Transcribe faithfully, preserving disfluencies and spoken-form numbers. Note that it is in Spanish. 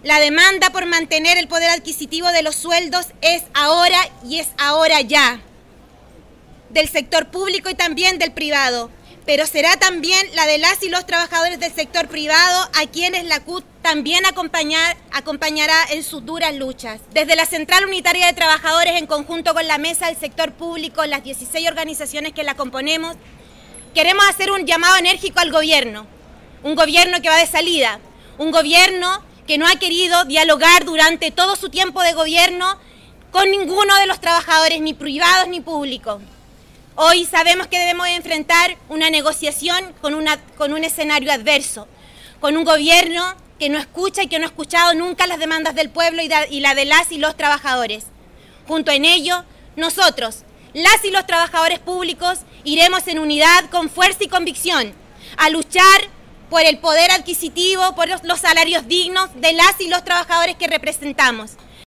La demanda por mantener el poder adquisitivo de los sueldos es ahora y es ahora ya, del sector público y también del privado, pero será también la de las y los trabajadores del sector privado a quienes la C U T también acompañar, acompañará en sus duras luchas. Desde la Central Unitaria de Trabajadores, en conjunto con la Mesa del Sector Público, las dieciséis organizaciones que la componemos, queremos hacer un llamado enérgico al gobierno, un gobierno que va de salida, un gobierno que no ha querido dialogar durante todo su tiempo de gobierno con ninguno de los trabajadores, ni privados ni públicos. Hoy sabemos que debemos enfrentar una negociación con, una, con un escenario adverso, con un gobierno que no escucha y que no ha escuchado nunca las demandas del pueblo y, da, y la de las y los trabajadores. Junto en ello, nosotros, las y los trabajadores públicos, iremos en unidad, con fuerza y convicción, a luchar por el poder adquisitivo, por los, los salarios dignos de las y los trabajadores que representamos.